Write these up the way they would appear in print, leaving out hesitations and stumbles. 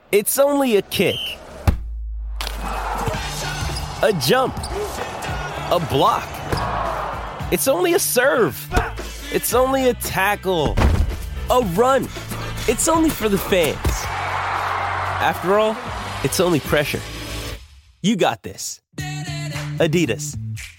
It's only a kick, a jump, a block. It's only a serve. It's only a tackle, a run. It's only for the fans. After all, it's only pressure. You got this. Adidas.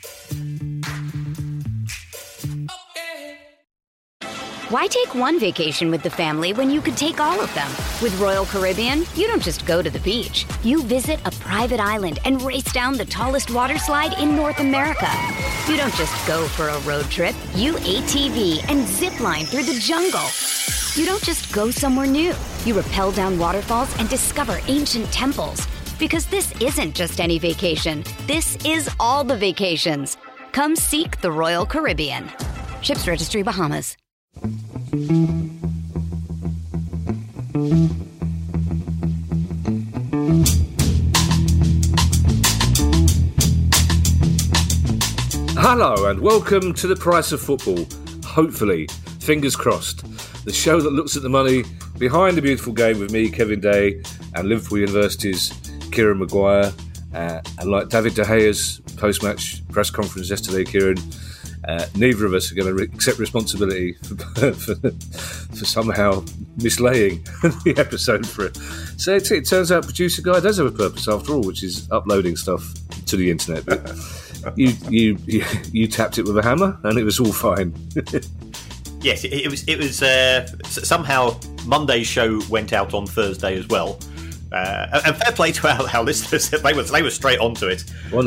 Why take one vacation with the family when you could take all of them? With Royal Caribbean, you don't just go to the beach. You visit a private island and race down the tallest water slide in North America. You don't just go for a road trip. You ATV and zip line through the jungle. You don't just go somewhere new. You rappel down waterfalls and discover ancient temples. Because this isn't just any vacation. This is all the vacations. Come seek the Royal Caribbean. Ships Registry, Bahamas. Hello and welcome to The Price of Football. Hopefully, fingers crossed, the show that looks at the money behind the beautiful game with me, Kevin Day, and Liverpool University's Kieran Maguire. And like David De Gea's post-match press conference yesterday, Kieran, neither of us are going to accept responsibility for somehow mislaying the episode for it. So it turns out Producer Guy does have a purpose after all, which is uploading stuff to the internet. But you tapped it with a hammer, and it was all fine. Yes, it was somehow Monday's show went out on Thursday as well. And fair play to our listeners, they were straight onto it. Well,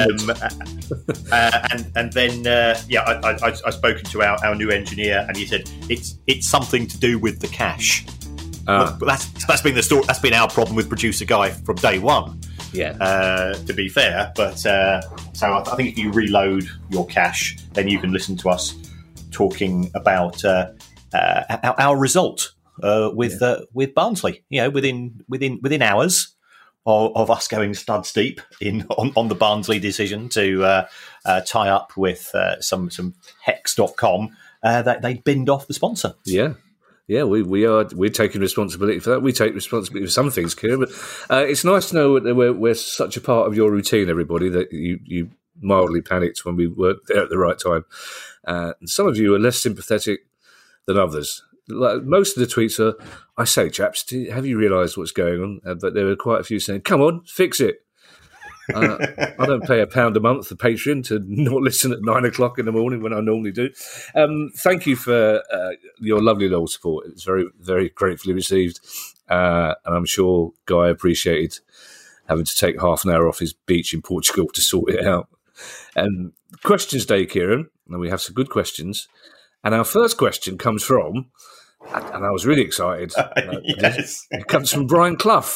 and then I've spoken to our new engineer, and he said it's something to do with the cash. But that's been the story. That's been our problem with Producer Guy from day one. Yeah. To be fair, but so I think if you reload your cache, then you can listen to us talking about our result. With Barnsley, within hours of us going studs deep on the Barnsley decision to tie up with some Hex.com, that they binned off the sponsor. Yeah, we're taking responsibility for that. We take responsibility for some things, Kieran, but it's nice to know that we're such a part of your routine, everybody, that you mildly panicked when we weren't there at the right time. And some of you are less sympathetic than others. Like most of the tweets are, I say, chaps, have you realised what's going on? But there were quite a few saying, come on, fix it. I don't pay £1 a month for Patreon to not listen at 9 o'clock in the morning when I normally do. Thank you for your lovely little support. It's very, very gratefully received. And I'm sure Guy appreciated having to take half an hour off his beach in Portugal to sort it out. Questions day, Kieran, and we have some good questions. And our first question comes from, and I was really excited. Yes. It comes from Brian Clough.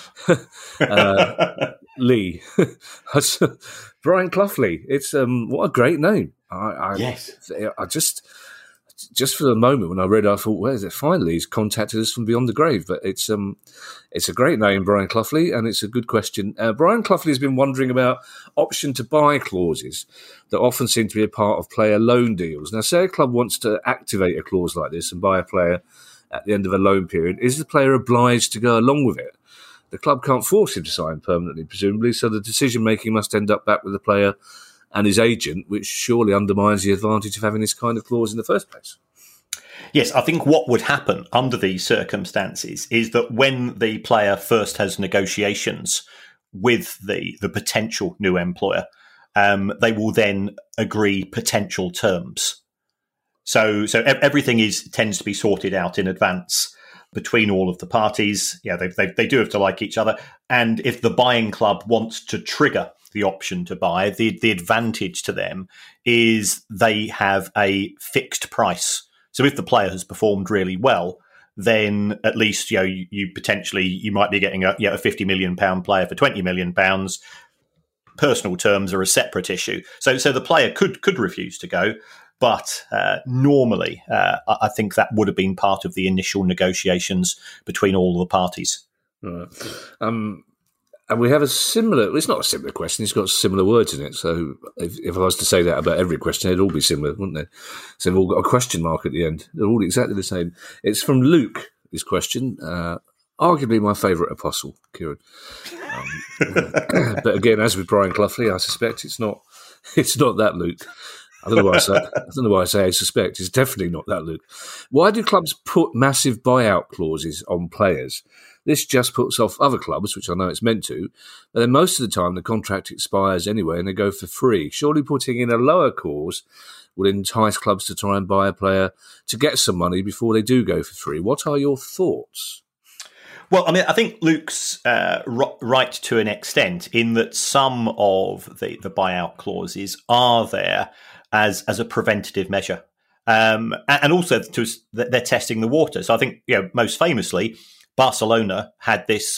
Lee. Brian Clough Lee. It's what a great name. Yes. I just for the moment when I read it, I thought, where is it? Finally, he's contacted us from beyond the grave. But it's a great name, Brian Clough Lee, and it's a good question. Brian Clough Lee has been wondering about option to buy clauses that often seem to be a part of player loan deals. Now, say a club wants to activate a clause like this and buy a player at the end of a loan period. Is the player obliged to go along with it? The club can't force him to sign permanently, presumably, so the decision-making must end up back with the player and his agent, which surely undermines the advantage of having this kind of clause in the first place. Yes, I think what would happen under these circumstances is that when the player first has negotiations with the potential new employer, they will then agree potential terms. So everything tends to be sorted out in advance between all of the parties. Yeah, they do have to like each other. And if the buying club wants to trigger the option to buy, the advantage to them is they have a fixed price. So if the player has performed really well, then at least you potentially might be getting a £50 million player for £20 million. Personal terms are a separate issue. So the player could refuse to go, but normally I think that would have been part of the initial negotiations between all the parties. Right. And we have a similar, it's not a similar question, it's got similar words in it. So if I was to say that about every question, they'd all be similar, wouldn't they? So they've all got a question mark at the end. They're all exactly the same. It's from Luke, this question. Arguably my favourite apostle, Kieran. But again, as with Brian Cloughley, I suspect it's not that, Luke. I don't know why I say I suspect. It's definitely not that, Luke. Why do clubs put massive buyout clauses on players? This just puts off other clubs, which I know it's meant to, but then most of the time the contract expires anyway and they go for free. Surely putting in a lower clause would entice clubs to try and buy a player to get some money before they do go for free. What are your thoughts? Well, I mean, I think Luke's right to an extent in that some of the buyout clauses are there as a preventative measure, and also they're testing the waters. So I think, most famously, Barcelona had this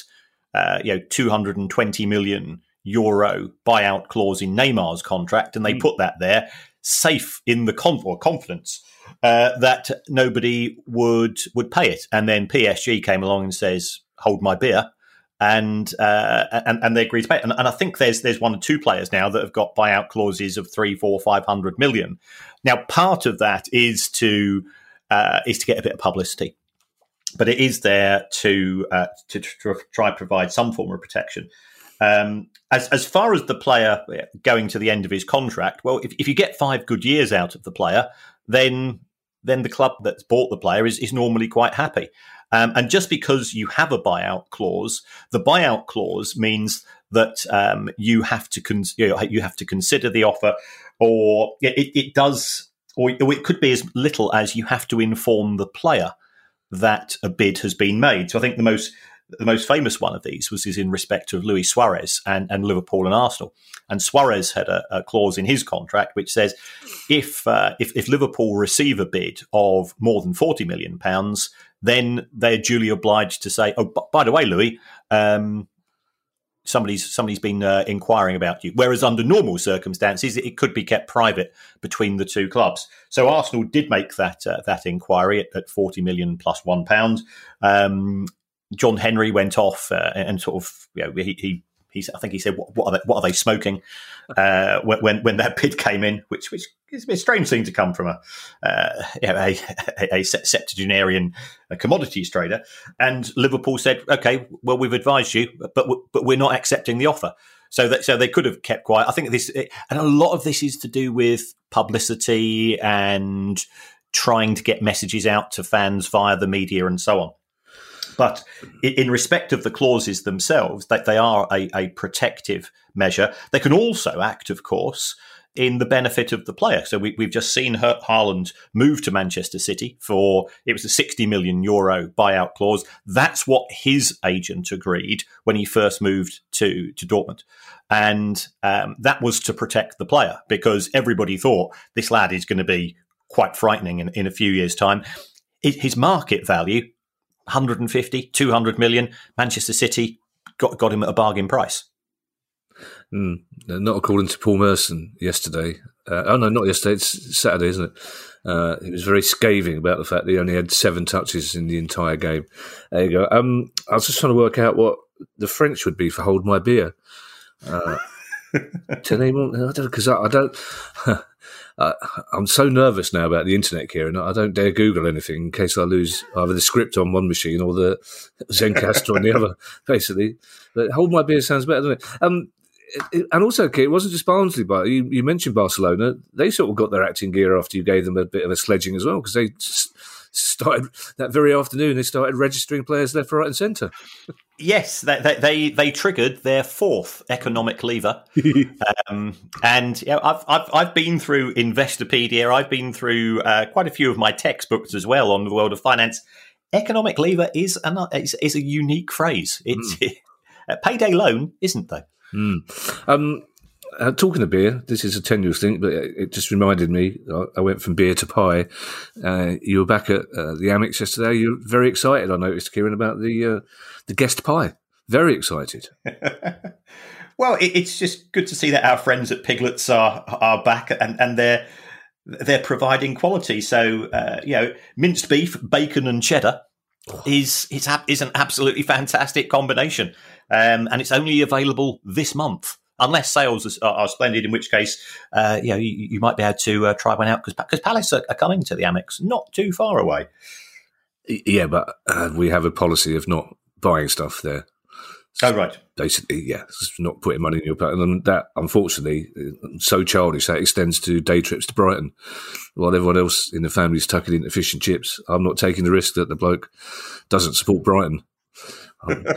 220 million euro buyout clause in Neymar's contract, and they put that there safe in the confidence that nobody would pay it. And then PSG came along and says, "Hold my beer," and they agreed to pay it. And I think there's one or two players now that have got buyout clauses of 300, 400, 500 million. Now, part of that is to get a bit of publicity, but it is there to try and provide some form of protection. As far as the player going to the end of his contract, well, if you get 5 good years out of the player, then the club that's bought the player is normally quite happy. And just because you have a buyout clause, the buyout clause means that you have to consider the offer, or it does, or it could be as little as you have to inform the player that a bid has been made. So I think the most famous one of these is in respect of Luis Suarez and Liverpool and Arsenal. And Suarez had a clause in his contract which says if Liverpool receive a bid of more than £40 million, then they're duly obliged to say, "Oh, by the way, Louis, somebody's been inquiring about you." Whereas under normal circumstances, it could be kept private between the two clubs. So Arsenal did make that inquiry at 40 million plus £1. John Henry went off and sort of, I think he said, "What are they smoking?" When that bid came in, which is a strange thing to come from a septuagenarian commodities trader. And Liverpool said, "Okay, well, we've advised you, but we're not accepting the offer." So they could have kept quiet. I think and a lot of this is to do with publicity and trying to get messages out to fans via the media and so on. But in respect of the clauses themselves, that they are a protective measure. They can also act, of course, in the benefit of the player. So we've just seen Haaland move to Manchester City it was a 60 million euro buyout clause. That's what his agent agreed when he first moved to Dortmund. And that was to protect the player, because everybody thought this lad is going to be quite frightening in a few years' time. His market value, 150, 200 million. Manchester City got him at a bargain price. Not according to Paul Merson yesterday. No, not yesterday. It's Saturday, isn't it? He was very scathing about the fact that he only had 7 touches in the entire game. There you go. I was just trying to work out what the French would be for "hold my beer." Because I don't. I'm so nervous now about the internet, Kieran. I don't dare Google anything in case I lose either the script on one machine or the Zencastr on the other, basically. But "hold my beer" sounds better, doesn't it? And also, Kieran, it wasn't just Barnsley, but you mentioned Barcelona. They sort of got their acting gear after you gave them a bit of a sledging as well, because they started that very afternoon. They started registering players left, right, and centre. Yes, they triggered their 4th economic lever, and I've been through Investopedia. I've been through quite a few of my textbooks as well on the world of finance. Economic lever is a unique phrase. It's a payday loan, isn't though. Talking of beer, this is a tenuous thing, but it just reminded me. I went from beer to pie. You were back at the Amex yesterday. You were very excited, I noticed, Kieran, about the guest pie. Very excited. Well, it's just good to see that our friends at Piglets are back and they're providing quality. So minced beef, bacon, and cheddar is an absolutely fantastic combination, and it's only available this month. Unless sales are splendid, in which case, you might be able to try one out, because Palace are coming to the Amex, not too far away. Yeah, but we have a policy of not buying stuff there. Oh, right. Basically, yeah, it's not putting money in your pocket. And that, unfortunately, so childish that extends to day trips to Brighton. While everyone else in the family is tucking into fish and chips, I'm not taking the risk that the bloke doesn't support Brighton. I'm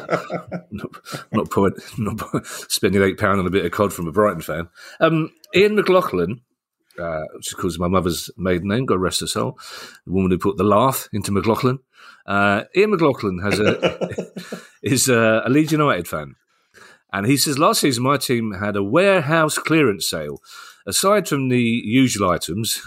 not spending £8 on a bit of cod from a Brighton fan. Ian McLaughlin, which of course is my mother's maiden name, God rest her soul, the woman who put the laugh into McLaughlin. Ian McLaughlin is a Leeds United fan. And he says, last season my team had a warehouse clearance sale. Aside from the usual items,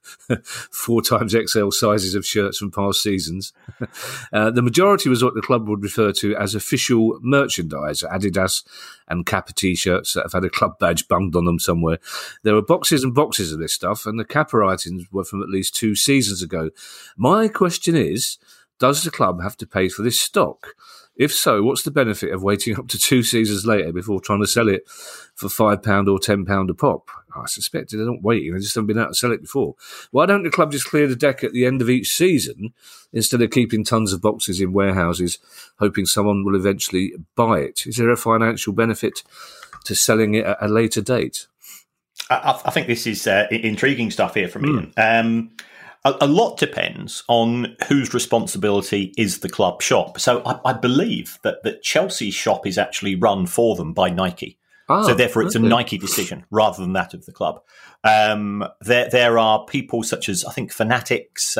4 times XL sizes of shirts from past seasons, the majority was what the club would refer to as official merchandise, Adidas and Kappa T-shirts that have had a club badge bunged on them somewhere. There were boxes and boxes of this stuff, and the Kappa items were from at least 2 seasons ago. My question is, does the club have to pay for this stock? If so, what's the benefit of waiting up to 2 seasons later before trying to sell it for £5 or £10 a pop? I suspect they're not waiting. They just haven't been able to sell it before. Why don't the club just clear the deck at the end of each season instead of keeping tons of boxes in warehouses, hoping someone will eventually buy it? Is there a financial benefit to selling it at a later date? I think this is intriguing stuff here from Ian. A lot depends on whose responsibility is the club shop. So I believe that Chelsea's shop is actually run for them by Nike. So therefore, it's a Nike decision rather than that of the club. There are people such as, I think, Fanatics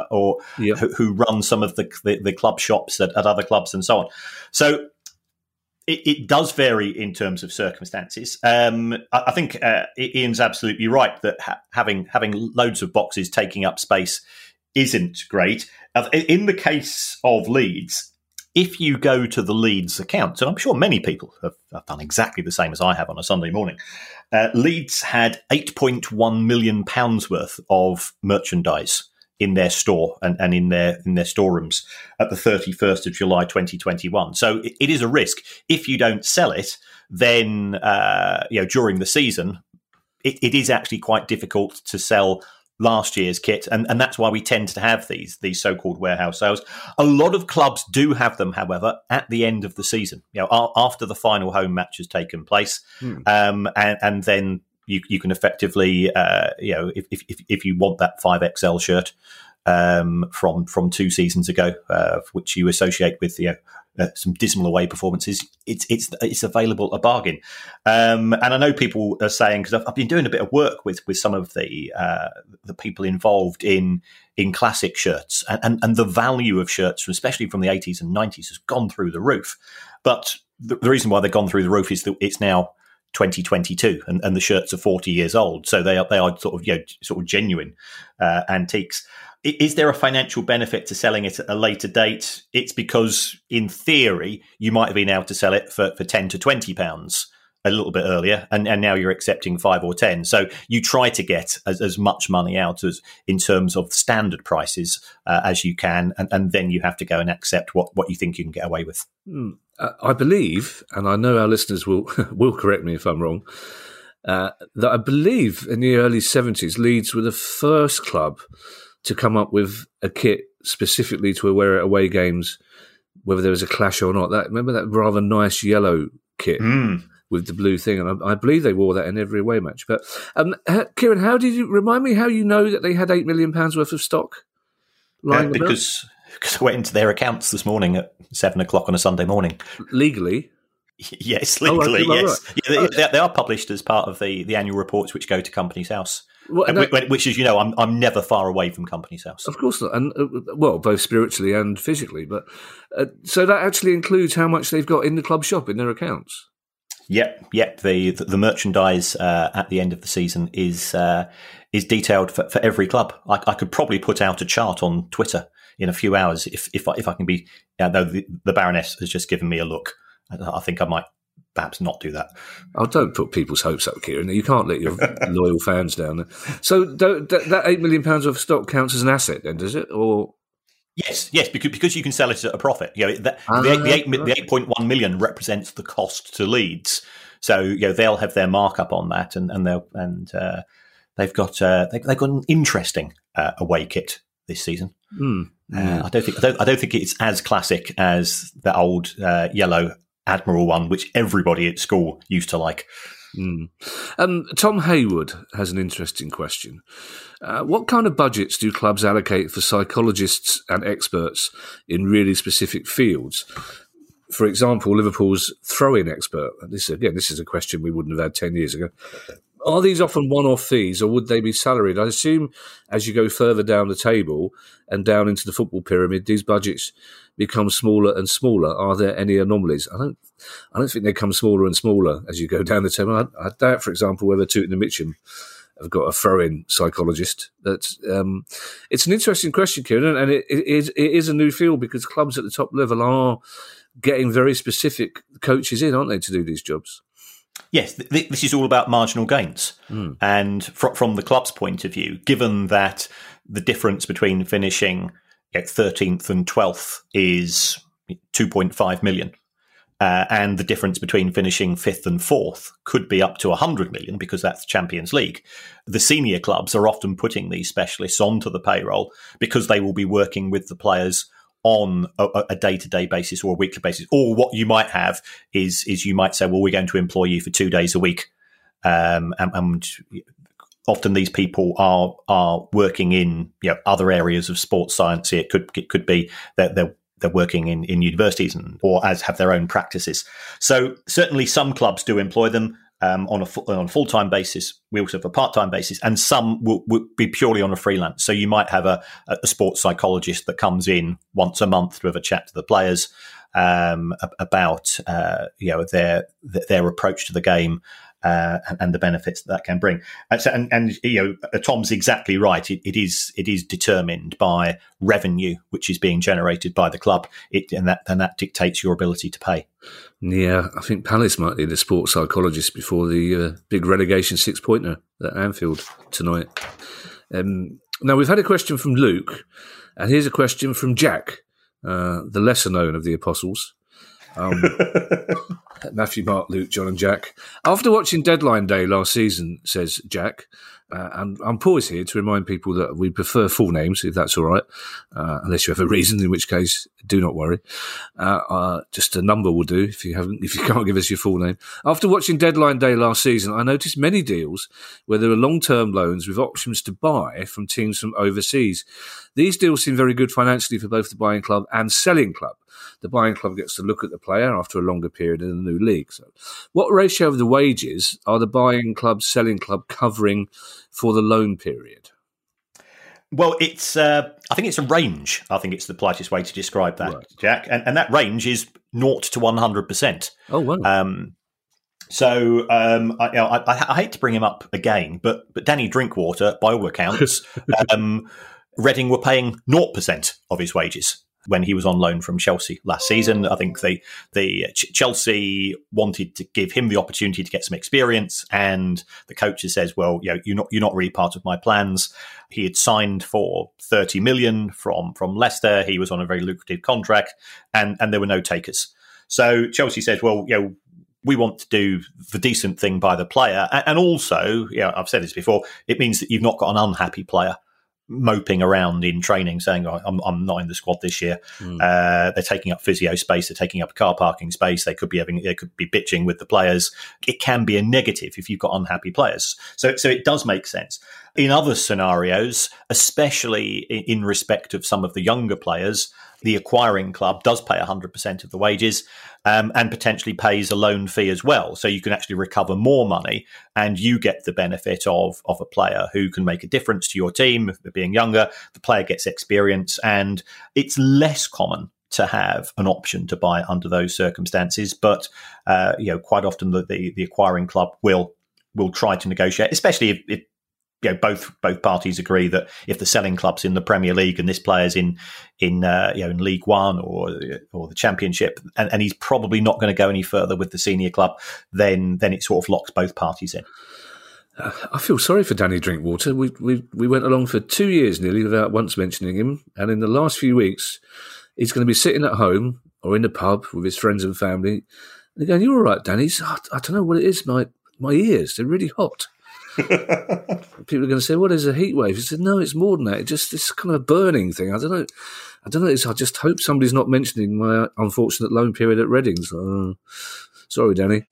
who run some of the club shops at other clubs and so on. So it does vary in terms of circumstances. I think Ian's absolutely right that having loads of boxes taking up space isn't great. In the case of Leeds, if you go to the Leeds account, and I'm sure many people have done exactly the same as I have on a Sunday morning, Leeds had £8.1 million worth of merchandise in their store and in their storerooms at the 31st of July 2021. So it is a risk. If you don't sell it, then during the season, it is actually quite difficult to sell last year's kit, and that's why we tend to have these so-called warehouse sales. A lot of clubs do have them, however, at the end of the season, after the final home match has taken place, and then you can effectively, if you want that 5XL shirt from 2 seasons ago, which you associate with some dismal away performances, it's available a bargain. And I know people are saying, because I've been doing a bit of work with some of the people involved in classic shirts, and the value of shirts, especially from the 80s and 90s, has gone through the roof. But the reason why they've gone through the roof is that it's now 2022 and the shirts are 40 years old, so they are sort of genuine antiques. Is there a financial benefit to selling it at a later date? It's because, in theory, you might have been able to sell it for £10 to £20 a little bit earlier, and now you're accepting 5 or 10. So you try to get as much money out as in terms of standard prices as you can, and then you have to go and accept what you think you can get away with. I believe, and I know our listeners will correct me if I'm wrong, that I believe in the early 70s, Leeds were the first club to come up with a kit specifically to wear at away games, whether there was a clash or not. Remember that rather nice yellow kit with the blue thing? And I believe they wore that in every away match. But Kieran, how did you remind me how you know that they had £8 million worth of stock lying about? Because I went into their accounts this morning at 7 o'clock on a Sunday morning. Legally? Yes, legally, yes. Right. Yeah, they are published as part of the annual reports which go to Companies House. Which is, I'm never far away from Companies House. Of course not. And, both spiritually and physically. But so that actually includes how much they've got in the club shop in their accounts? Yep. The merchandise at the end of the season is detailed for every club. I could probably put out a chart on Twitter in a few hours if I can be... though the Baroness has just given me a look. I think I might perhaps not do that. Oh, don't put people's hopes up, Kieran. You can't let your loyal fans down there. So that £8 million of stock counts as an asset then, does it? Or Yes, because you can sell it at a profit. The 8.1 million represents the cost to Leeds. So they'll have their markup on that, and they've got an interesting away kit this season. I don't think it's as classic as the old yellow Admiral one, which everybody at school used to like. Tom Hayward has an interesting question. What kind of budgets do clubs allocate for psychologists and experts in really specific fields? For example, Liverpool's throw-in expert. This is a question we wouldn't have had 10 years ago. Are these often one-off fees, or would they be salaried? I assume as you go further down the table and down into the football pyramid, these budgets become smaller and smaller. Are there any anomalies? I don't think they come smaller and smaller as you go down the table. I doubt, for example, whether Tooting and Mitcham have got a throw-in psychologist. But it's an interesting question, Kieran, and it is a new field because clubs at the top level are getting very specific coaches in, aren't they, to do these jobs? Yes, this is all about marginal gains. And from the club's point of view, given that the difference between finishing 13th and 12th is 2.5 million, and the difference between finishing 5th and 4th could be up to 100 million because that's Champions League, the senior clubs are often putting these specialists onto the payroll because they will be working with the players on a day-to-day basis or a weekly basis. Or what you might have is you might say, well, we're going to employ you for 2 days a week. And often these people are working in other areas of sports science. It could be that they're working in universities or as have their own practices. So certainly some clubs do employ them on a full-time basis. We also have a part-time basis, and some will be purely on a freelance. So you might have a sports psychologist that comes in once a month to have a chat to the players about their approach to the game and the benefits that can bring. And Tom's exactly right. It is determined by revenue which is being generated by the club, and that dictates your ability to pay. Yeah, I think Palace might need a sports psychologist before the big relegation 6-pointer at Anfield tonight. Now, we've had a question from Luke, and here's a question from Jack, the lesser known of the apostles. Matthew, Mark, Luke, John and Jack. After watching Deadline Day last season, says Jack, and I'm paused here to remind people that we prefer full names, if that's all right, unless you have a reason, in which case, do not worry. Just a number will do if you can't give us your full name. After watching Deadline Day last season, I noticed many deals where there are long-term loans with options to buy from teams from overseas. These deals seem very good financially for both the buying club and selling club. The buying club gets to look at the player after a longer period in a new league. So, what ratio of the wages are the buying club, selling club covering for the loan period? Well, it's I think it's a range. I think it's the politest way to describe that, right, Jack. And that range is 0 to 100%. Oh, wow. I hate to bring him up again, but Danny Drinkwater, by all accounts, Reading were paying 0% of his wages when he was on loan from Chelsea last season. I think Chelsea wanted to give him the opportunity to get some experience, and the coach says, "Well, you're not really part of my plans." He had signed for 30 million from Leicester. He was on a very lucrative contract, and there were no takers. So Chelsea says, "Well, we want to do the decent thing by the player, and also, I've said this before, it means that you've not got an unhappy player moping around in training saying, I'm not in the squad this year. They're taking up physio space, they're taking up car parking space, they could be bitching with the players. It can be a negative if you've got unhappy players. So it does make sense. In other scenarios, especially in respect of some of the younger players, the acquiring club does pay 100% of the wages and potentially pays a loan fee as well. So you can actually recover more money and you get the benefit of a player who can make a difference to your team. Being younger, the player gets experience, and it's less common to have an option to buy under those circumstances. But quite often the acquiring club will try to negotiate, especially if both parties agree that if the selling club's in the Premier League and this player's in League One or the Championship, and he's probably not going to go any further with the senior club, then it sort of locks both parties in. I feel sorry for Danny Drinkwater. We went along for 2 years nearly without once mentioning him, and in the last few weeks, he's going to be sitting at home or in the pub with his friends and family, and they're going, "You're all right, Danny." I don't know what it is. My ears, they're really hot. People are going to say, "Well, there's a heat wave." He said, "No, it's more than that. It's just this kind of burning thing. I don't know. I just hope somebody's not mentioning my unfortunate loan period at Reading." So, sorry, Danny.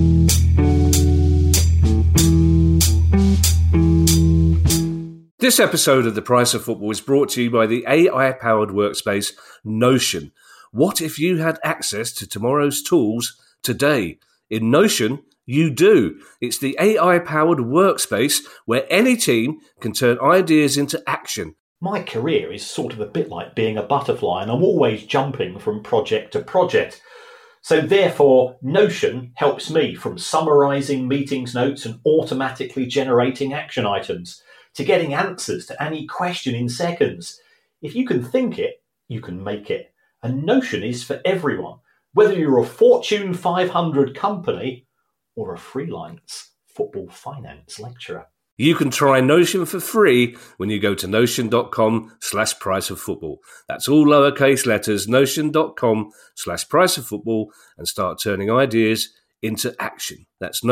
This episode of The Price of Football is brought to you by the AI-powered workspace Notion. What if you had access to tomorrow's tools today? In Notion, you do. It's the AI-powered workspace where any team can turn ideas into action. My career is sort of a bit like being a butterfly, and I'm always jumping from project to project. So therefore, Notion helps me from summarising meetings notes and automatically generating action items to getting answers to any question in seconds. If you can think it, you can make it. And Notion is for everyone, whether you're a Fortune 500 company or a freelance football finance lecturer. You can try Notion for free when you go to notion.com/priceoffootball. That's all lowercase letters, notion.com/priceoffootball, and start turning ideas into action. That's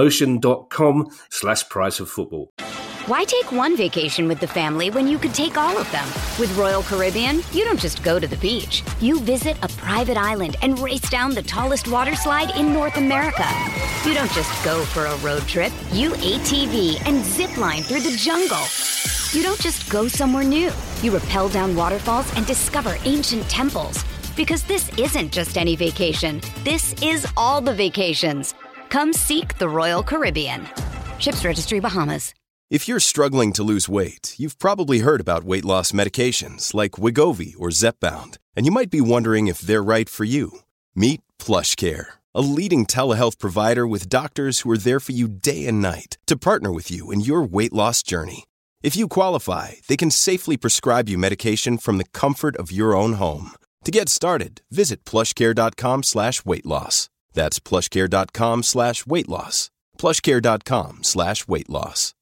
notion.com/priceoffootball. Why take one vacation with the family when you could take all of them? With Royal Caribbean, you don't just go to the beach. You visit a private island and race down the tallest water slide in North America. You don't just go for a road trip. You ATV and zip line through the jungle. You don't just go somewhere new. You rappel down waterfalls and discover ancient temples. Because this isn't just any vacation. This is all the vacations. Come seek the Royal Caribbean. Ships Registry, Bahamas. If you're struggling to lose weight, you've probably heard about weight loss medications like Wegovy or Zepbound, and you might be wondering if they're right for you. Meet PlushCare, a leading telehealth provider with doctors who are there for you day and night to partner with you in your weight loss journey. If you qualify, they can safely prescribe you medication from the comfort of your own home. To get started, visit plushcare.com/weightloss. That's plushcare.com/weightloss. plushcare.com/weightloss.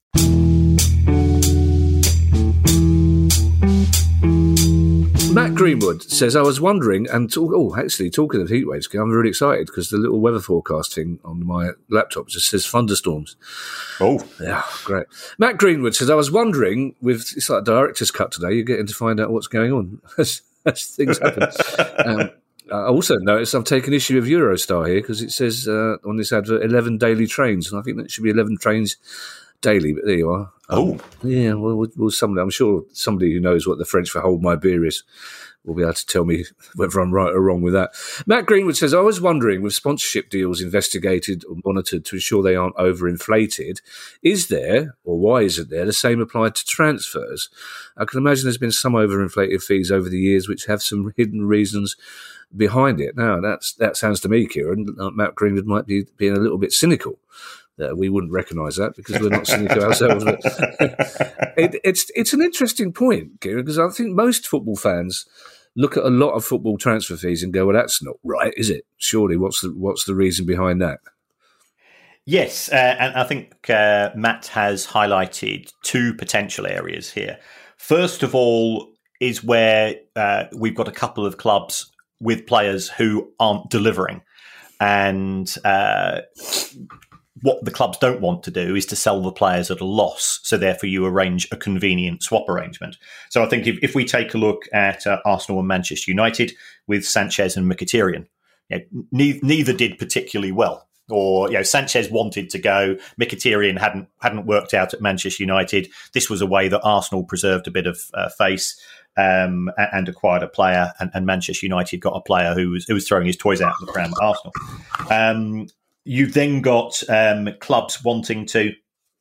Matt Greenwood says, I was wondering, and actually talking of heat waves, I'm really excited because the little weather forecast thing on my laptop just says thunderstorms. Oh. Yeah, great. Matt Greenwood says, I was wondering, it's like a director's cut today, you're getting to find out what's going on as things happen. I also noticed I've taken issue of Eurostar here because it says on this advert 11 daily trains, and I think that should be 11 trains daily, but there you are. Yeah, well, I'm sure somebody who knows what the French for hold my beer is will be able to tell me whether I'm right or wrong with that. Matt Greenwood says, I was wondering, with sponsorship deals investigated or monitored to ensure they aren't overinflated, is there, or why isn't there, the same applied to transfers? I can imagine there's been some overinflated fees over the years which have some hidden reasons behind it. Now, that sounds to me, Kieran, like Matt Greenwood might be being a little bit cynical. We wouldn't recognise that because we're not cynical ourselves. But it's an interesting point, Kieran, because I think most football fans look at a lot of football transfer fees and go, well, that's not right, is it? Surely, what's the reason behind that? Yes, and I think Matt has highlighted two potential areas here. First of all is where we've got a couple of clubs with players who aren't delivering. And what the clubs don't want to do is to sell the players at a loss. So therefore you arrange a convenient swap arrangement. So I think if we take a look at Arsenal and Manchester United with Sanchez and Mkhitaryan, neither did particularly well. Or Sanchez wanted to go, Mkhitaryan hadn't worked out at Manchester United. This was a way that Arsenal preserved a bit of face and acquired a player, and Manchester United got a player who was throwing his toys out of the pram at Arsenal. You've then got clubs wanting to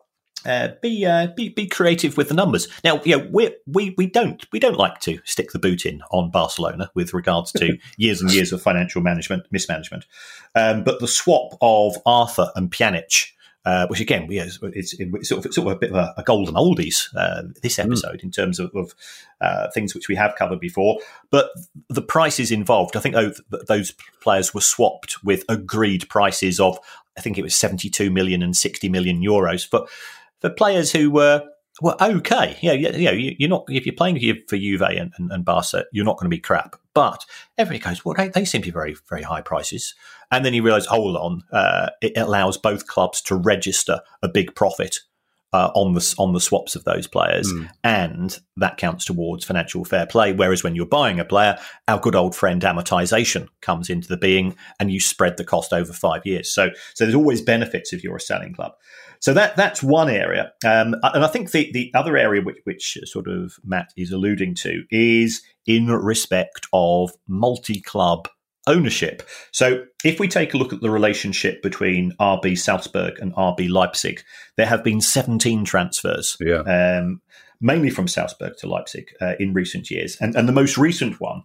be creative with the numbers. Now, we don't like to stick the boot in on Barcelona with regards to years and years of financial mismanagement. But the swap of Arthur and Pjanic, which again, it's sort of a bit of a golden oldies this episode in terms of things which we have covered before. But the prices involved, I think those players were swapped with agreed prices of, I think it was 72 million and 60 million euros for players who were okay. You're not, if you're playing for Juve and Barca, you're not going to be crap. But everybody goes, well, they seem to be very, very high prices. And then you realise, hold on, it allows both clubs to register a big profit on the swaps of those players, and that counts towards financial fair play. Whereas when you're buying a player, our good old friend amortization comes into the being, and you spread the cost over 5 years. So there's always benefits if you're a selling club. So that's one area, and I think the other area which sort of Matt is alluding to is in respect of multi-club ownership. So if we take a look at the relationship between RB Salzburg and RB Leipzig, there have been 17 transfers, mainly from Salzburg to Leipzig in recent years. And the most recent one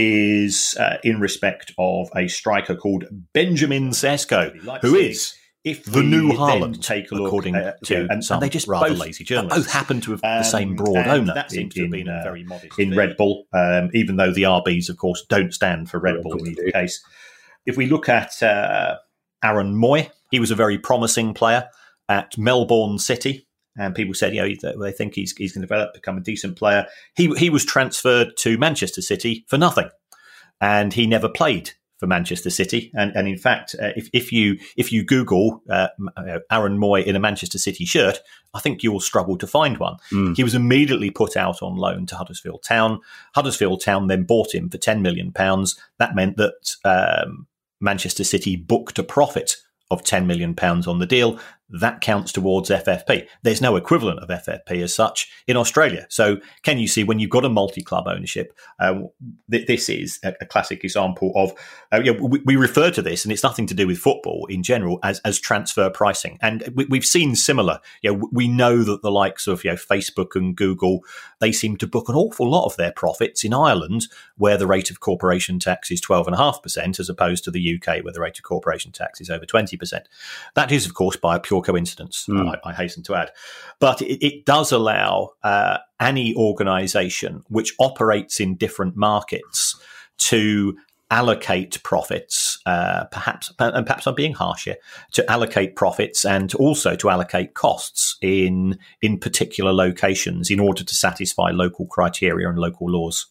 is in respect of a striker called Benjamin Sesko, who is the new Haaland, take a look, according to and they just rather lazy journalists. Both happen to have the same broad owner. That seems to have been a very modest in Red Bull, even though the RBs, of course, don't stand for Red Bull in either case. If we look at Aaron Moy, he was a very promising player at Melbourne City. And people said, they think he's going to develop, become a decent player. He was transferred to Manchester City for nothing, and he never played for Manchester City. And in fact, if you Google Aaron Moy in a Manchester City shirt, I think you will struggle to find one. He was immediately put out on loan to Huddersfield Town. Huddersfield Town then bought him for £10 million. That meant that Manchester City booked a profit of £10 million on the deal. That counts towards FFP. There's no equivalent of FFP as such in Australia. So can you see when you've got a multi-club ownership, this is a classic example of, we refer to this, and it's nothing to do with football in general, as transfer pricing. And we've seen similar. We know that the likes of Facebook and Google, they seem to book an awful lot of their profits in Ireland, where the rate of corporation tax is 12.5%, as opposed to the UK, where the rate of corporation tax is over 20%. That is, of course, by a pure coincidence, I hasten to add. But it does allow any organisation which operates in different markets to allocate profits, perhaps I'm being harsh here, to allocate profits and also to allocate costs in particular locations in order to satisfy local criteria and local laws.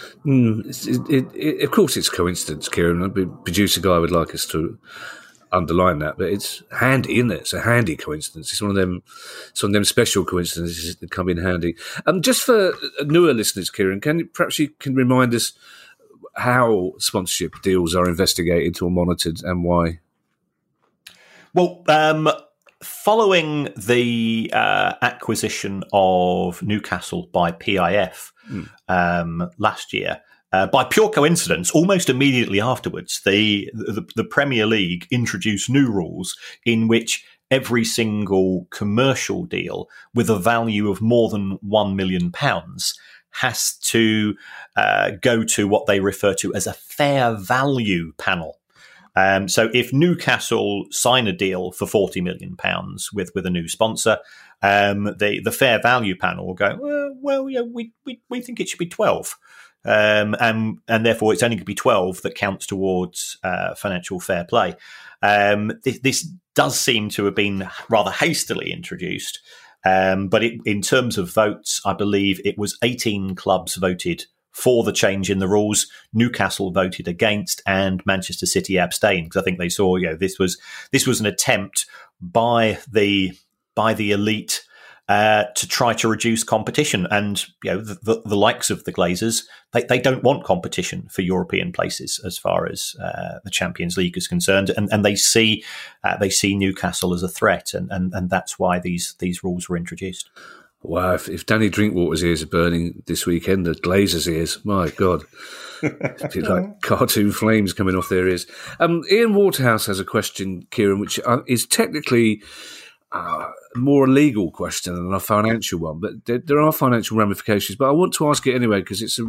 Of course, it's coincidence, Kieran. The producer guy would like us to underline that, but it's handy, isn't it? It's a handy coincidence. It's one of them special coincidences that come in handy. Just for newer listeners, Kieran, perhaps you can remind us how sponsorship deals are investigated or monitored and why? Well, following the acquisition of Newcastle by PIF last year, by pure coincidence, almost immediately afterwards, the Premier League introduced new rules in which every single commercial deal with a value of more than £1 million has to go to what they refer to as a fair value panel. So if Newcastle sign a deal for £40 million with a new sponsor, the fair value panel will go, we think it should be 12. And therefore it's only going to be 12 that counts towards financial fair play. This does seem to have been rather hastily introduced, but in terms of votes, I believe it was 18 clubs voted for the change in the rules. Newcastle voted against, and Manchester City abstained because I think they saw this was an attempt by the elite to try to reduce competition, and the likes of the Glazers, they don't want competition for European places as far as the Champions League is concerned, and they see Newcastle as a threat, and that's why these rules were introduced. Wow! If Danny Drinkwater's ears are burning this weekend, the Glazers' ears, my God. It's like cartoon flames coming off their ears. Ian Waterhouse has a question, Kieran, which is technically more a legal question than a financial one, but there are financial ramifications. But I want to ask it anyway because it's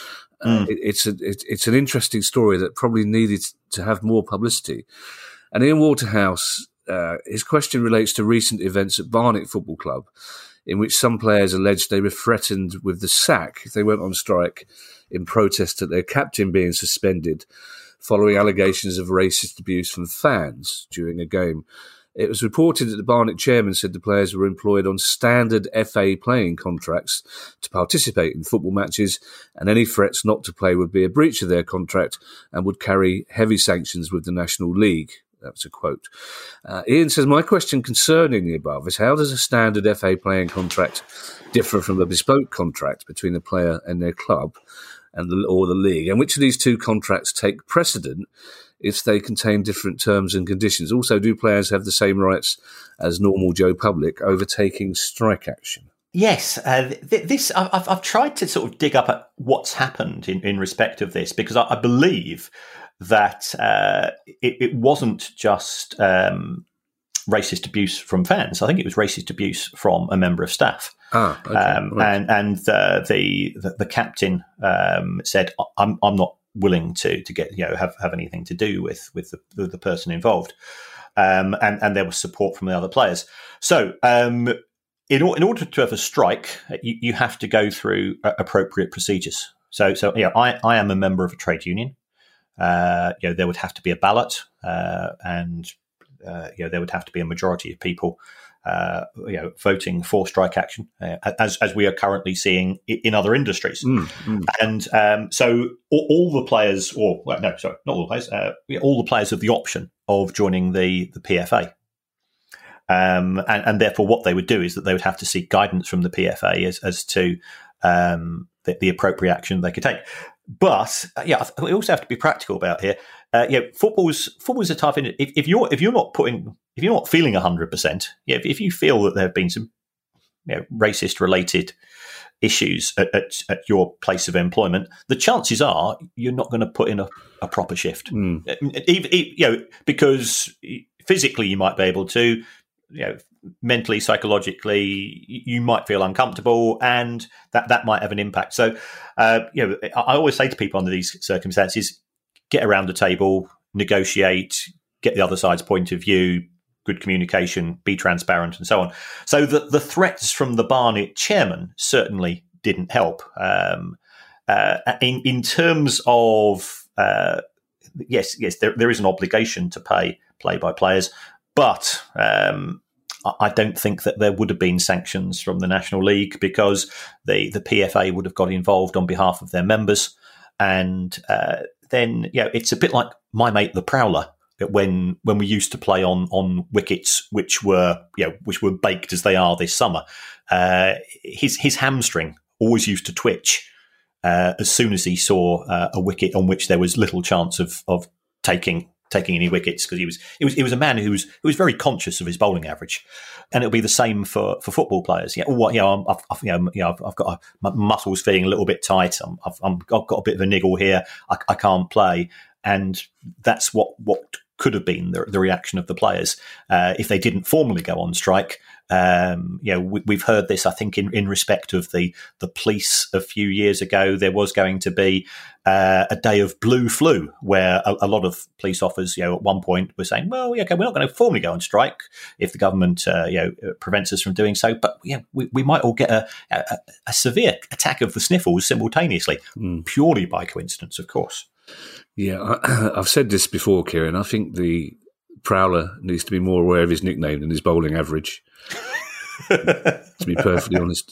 an interesting story that probably needed to have more publicity. And Ian Waterhouse, his question relates to recent events at Barnet Football Club, in which some players alleged they were threatened with the sack if they went on strike in protest at their captain being suspended following allegations of racist abuse from fans during a game. It was reported that the Barnet chairman said the players were employed on standard FA playing contracts to participate in football matches, and any threats not to play would be a breach of their contract and would carry heavy sanctions with the National League. That was a quote. Ian says, my question concerning the above is how does a standard FA playing contract differ from a bespoke contract between the player and their club or the league? And which of these two contracts take precedent if they contain different terms and conditions? Also, do players have the same rights as normal Joe Public overtaking strike action? Yes, this I've tried to sort of dig up at what's happened in respect of this, because I believe that it wasn't just racist abuse from fans. I think it was racist abuse from a member of staff. Okay. Right. And the captain said, "I'm not willing to get have anything to do with the person involved," and there was support from the other players. So. In order to have a strike, you have to go through appropriate procedures. So I am a member of a trade union. There would have to be a ballot, and there would have to be a majority of people, voting for strike action, as we are currently seeing in other industries. And so all the players, not all the players, all the players have the option of joining the PFA. And therefore, what they would do is that they would have to seek guidance from the PFA as to the appropriate action they could take. But we also have to be practical about here. Football's a tough. If you're not feeling 100%, if you feel that there have been some racist related issues at your place of employment, the chances are you're not going to put in a proper shift. Because physically you might be able to. Mentally, psychologically, you might feel uncomfortable, and that might have an impact. So, I always say to people under these circumstances, get around the table, negotiate, get the other side's point of view, good communication, be transparent, and so on. So the threats from the Barnet chairman certainly didn't help. In terms of yes, there is an obligation to pay play-by-players. But I don't think that there would have been sanctions from the National League, because the PFA would have got involved on behalf of their members. And then, it's a bit like my mate, the Prowler, when we used to play on wickets which were baked as they are this summer. His hamstring always used to twitch as soon as he saw a wicket on which there was little chance of taking any wickets, because he was a man who was very conscious of his bowling average, and it'll be the same for football players. I've got my muscles feeling a little bit tight. I've got a bit of a niggle here. I can't play, and that's what could have been the reaction of the players if they didn't formally go on strike. We've heard this, I think, in respect of the police a few years ago. There was going to be a day of blue flu, where a lot of police officers, at one point were saying, well, we're not going to formally go on strike if the government, prevents us from doing so. But we might all get a severe attack of the sniffles simultaneously, purely by coincidence, of course. Yeah, I've said this before, Kieran. I think the Prowler needs to be more aware of his nickname than his bowling average. To be perfectly honest.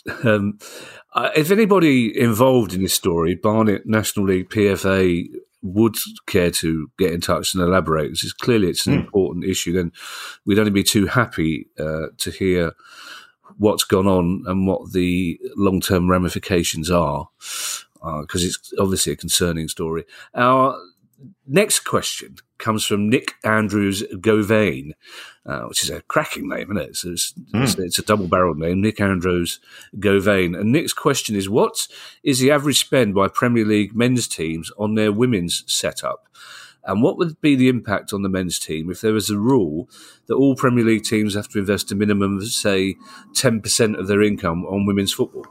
If anybody involved in this story, Barnet, National League, PFA, would care to get in touch and elaborate, because clearly it's an important issue, then we'd only be too happy to hear what's gone on and what the long-term ramifications are, because it's obviously a concerning story. Our next question comes from Nick Andrews Govain, which is a cracking name, isn't it? So it's a double-barreled name, Nick Andrews Govain. And Nick's question is, what is the average spend by Premier League men's teams on their women's setup? And what would be the impact on the men's team if there was a rule that all Premier League teams have to invest a minimum of, say, 10% of their income on women's football?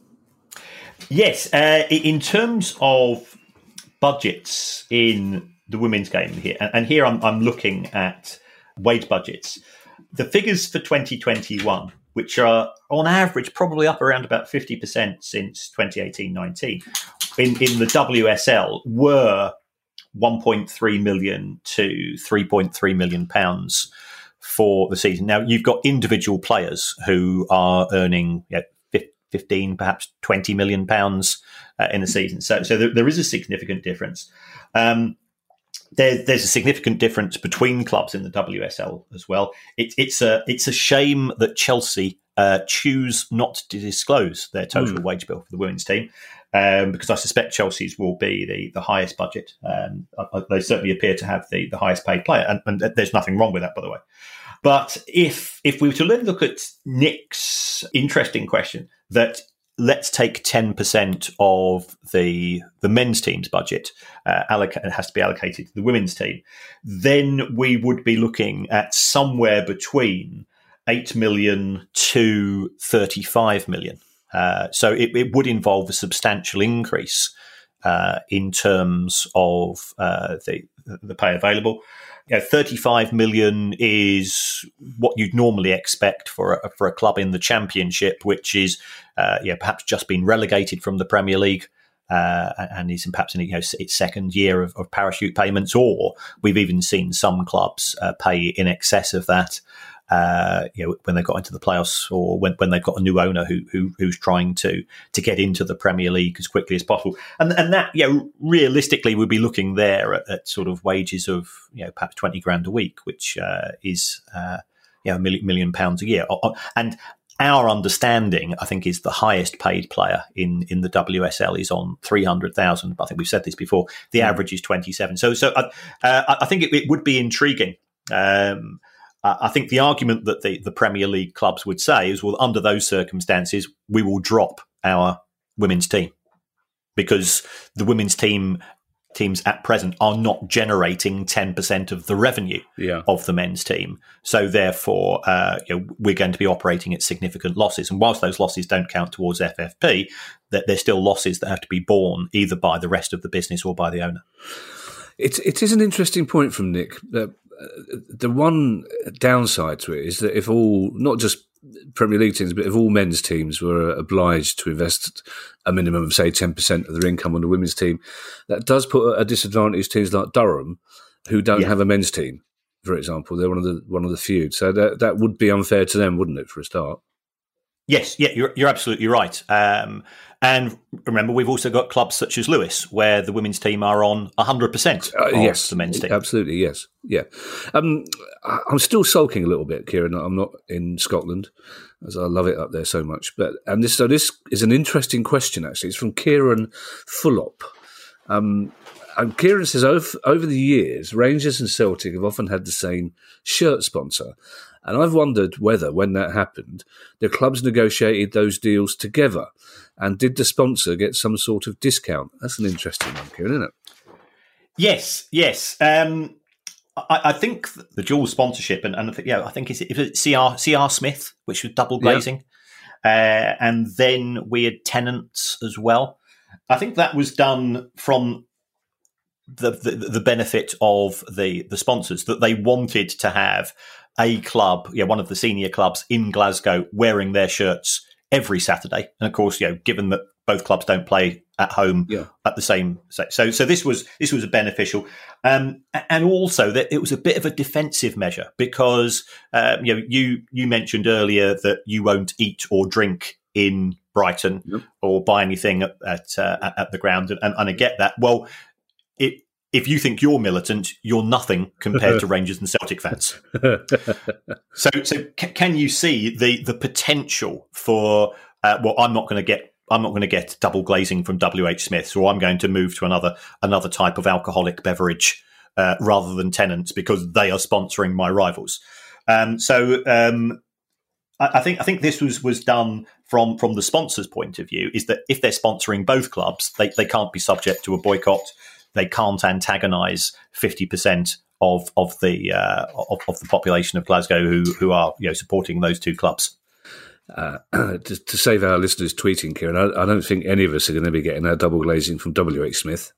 Yes. In terms of budgets in the women's game here, and here I'm looking at wage budgets. The figures for 2021, which are on average probably up around about 50% since 2018-19, in the WSL were 1.3 million to 3.3 million pounds for the season. Now, you've got individual players who are earning 15, perhaps 20 million pounds in the season. So there is a significant difference. There's a significant difference between clubs in the WSL as well. It's a shame that Chelsea choose not to disclose their total wage bill for the women's team, because I suspect Chelsea's will be the highest budget. They certainly appear to have the highest paid player, and there's nothing wrong with that, by the way. But if we were to look at Nick's interesting question, that let's take 10% of the men's team's budget, it has to be allocated to the women's team, then we would be looking at somewhere between 8 million to 35 million. So it would involve a substantial increase in terms of the pay available. 35 million is what you'd normally expect for a club in the Championship, which is perhaps just been relegated from the Premier League and is perhaps in its second year of parachute payments, or we've even seen some clubs pay in excess of that. When they got into the playoffs, or when they've got a new owner who's trying to get into the Premier League as quickly as possible, and that realistically we'd be looking there at sort of wages of perhaps $20,000 a week, which is £1 million a year. And our understanding, I think, is the highest paid player in the WSL is on 300,000. I think we've said this before. The average is 27. So I think it would be intriguing. I think the argument that the Premier League clubs would say is, well, under those circumstances, we will drop our women's team, because the women's teams at present are not generating 10% of the revenue of the men's team. So therefore, we're going to be operating at significant losses. And whilst those losses don't count towards FFP, they're still losses that have to be borne either by the rest of the business or by the owner. It is an interesting point from Nick. The one downside to it is that if all, not just Premier League teams, but if all men's teams were obliged to invest a minimum of, say, 10% of their income on the women's team, that does put a disadvantage to teams like Durham, who don't have a men's team, for example. They're one of the few. So that would be unfair to them, wouldn't it, for a start? Yes, you're absolutely right. And remember, we've also got clubs such as Lewes, where the women's team are on 100% of the men's team. Absolutely, yes. Yeah. I'm still sulking a little bit, Kieran. I'm not in Scotland, as I love it up there so much. And this is an interesting question, actually. It's from Kieran Fullop. And Kieran says, over the years, Rangers and Celtic have often had the same shirt sponsor. And I've wondered whether, when that happened, the clubs negotiated those deals together. And did the sponsor get some sort of discount? That's an interesting one, Kieran, isn't it? Yes. I think the dual sponsorship, and I think it's CR Smith, which was double glazing. And then we had Tennants as well. I think that was done from the benefit of the sponsors, that they wanted to have a club, one of the senior clubs in Glasgow, wearing their shirts every Saturday. And of course, given that both clubs don't play at home at the same, so this was beneficial, and also that it was a bit of a defensive measure, because you mentioned earlier that you won't eat or drink in Brighton or buy anything at the ground, and I get that. Well, if you think you're militant, you're nothing compared to Rangers and Celtic fans. So can you see the potential for? I'm not going to get double glazing from WH Smith's, or I'm going to move to another type of alcoholic beverage rather than Tennants, because they are sponsoring my rivals. I think this was done from the sponsors' point of view, is that if they're sponsoring both clubs, they can't be subject to a boycott. They can't antagonise 50% of the population of Glasgow who are supporting those two clubs. To save our listeners tweeting, Kieran, I don't think any of us are going to be getting our double glazing from WH Smith.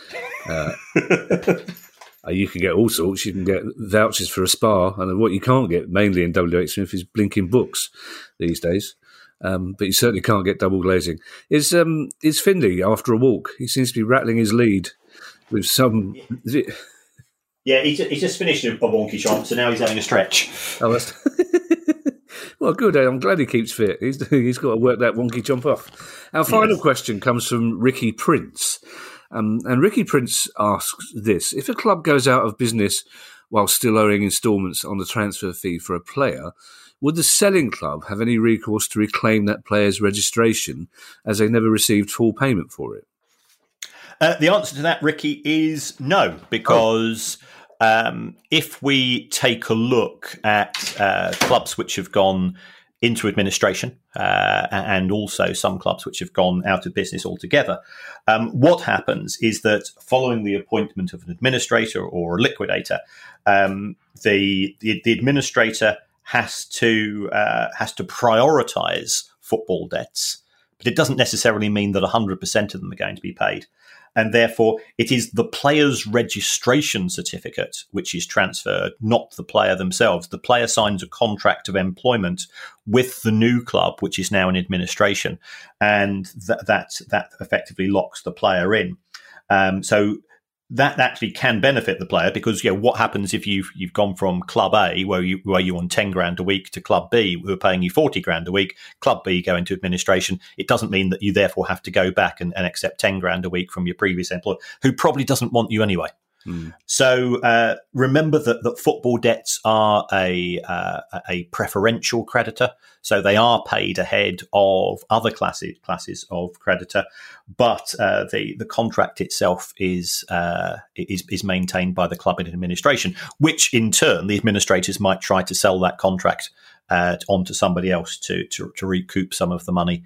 You can get all sorts. You can get vouchers for a spa, and what you can't get mainly in WH Smith is blinking books these days. But you certainly can't get double glazing. Is Finley after a walk? He seems to be rattling his lead with some. Yeah, he just finished a wonky shot, so now he's having a stretch. Oh, that's well, good. I'm glad he keeps fit. He's got to work that wonky jump off. Our final question comes from Ricky Prince. And Ricky Prince asks this: if a club goes out of business while still owing instalments on the transfer fee for a player, would the selling club have any recourse to reclaim that player's registration as they never received full payment for it? The answer to that, Ricky, is no, because if we take a look at clubs which have gone into administration and also some clubs which have gone out of business altogether, what happens is that following the appointment of an administrator or a liquidator, the administrator has to prioritise football debts, but it doesn't necessarily mean that 100% of them are going to be paid. And therefore, it is the player's registration certificate which is transferred, not the player themselves. The player signs a contract of employment with the new club, which is now in administration, and that effectively locks the player in. So that actually can benefit the player, because what happens if you've gone from Club A, where you on 10 grand a week, to Club B, who are paying you 40 grand a week? Club B go into administration. It doesn't mean that you therefore have to go back and accept 10 grand a week from your previous employer, who probably doesn't want you anyway. So remember that football debts are a preferential creditor, so they are paid ahead of other classes of creditor, but the contract itself is maintained by the club in administration, which in turn the administrators might try to sell that contract onto somebody else to recoup some of the money.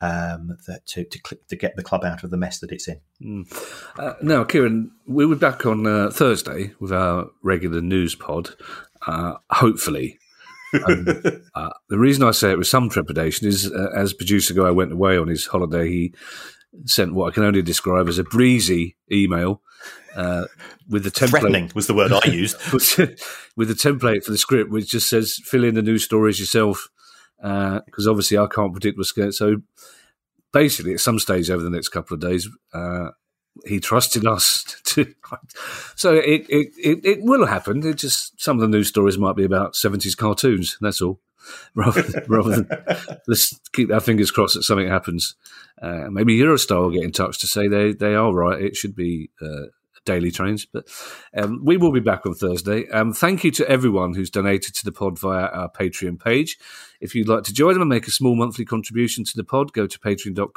To get the club out of the mess that it's in. Now, Kieran, we'll be back on Thursday with our regular news pod, hopefully. The reason I say it with some trepidation is, as producer guy went away on his holiday, he sent what I can only describe as a breezy email with the template. Threatening was the word I used. With the template for the script, which just says, fill in the news stories yourself, because obviously I can't predict what's going. So basically, at some stage over the next couple of days, he trusted us to. So it will happen. It just, some of the news stories might be about 70s cartoons. That's all. Rather than let's keep our fingers crossed that something happens. Maybe Eurostar will get in touch to say they are right. It should be daily trains, but we will be back on Thursday. Thank you to everyone who's donated to the pod via our Patreon page. If you'd like to join them and make a small monthly contribution to the pod, go to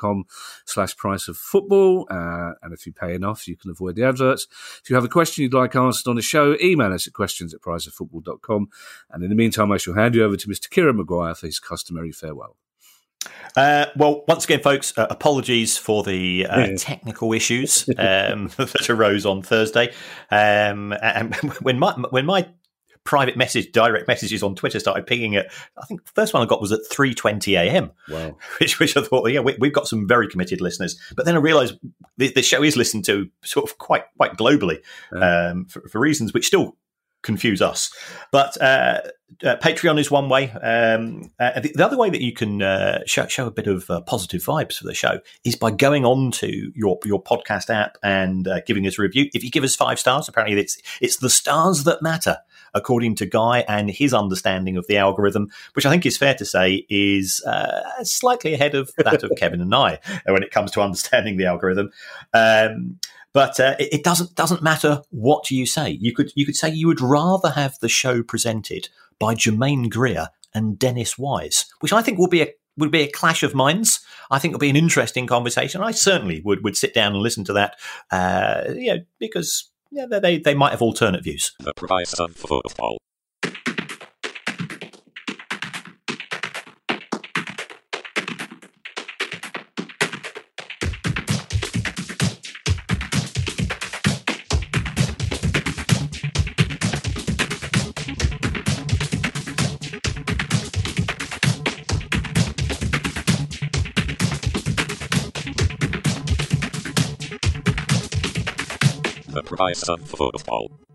patreon.com/priceoffootball. And if you pay enough, you can avoid the adverts. If you have a question you'd like answered on the show, email us at questions@priceoffootball.com. And in the meantime, I shall hand you over to Mr. Kieran Maguire for his customary farewell. Well, once again, folks, apologies for the technical issues that arose on Thursday. And when my private direct messages on Twitter started pinging at, I think the first one I got was at 3:20 a.m. Wow. Which I thought, we've got some very committed listeners. But then I realised the show is listened to sort of quite globally for reasons which still confuse us. But Patreon is one way. The other way that you can show a bit of positive vibes for the show is by going on to your podcast app and giving us a review. If you give us 5 stars, apparently it's the stars that matter, according to Guy and his understanding of the algorithm, which I think is fair to say is slightly ahead of that of Kevin and I when it comes to understanding the algorithm. But it doesn't matter what you say. You could say you would rather have the show presented by Jermaine Greer and Dennis Wise, which I think would be a clash of minds. I think it'll be an interesting conversation. I certainly would sit down and listen to that, because they might have alternate views. The price of football. The price of football.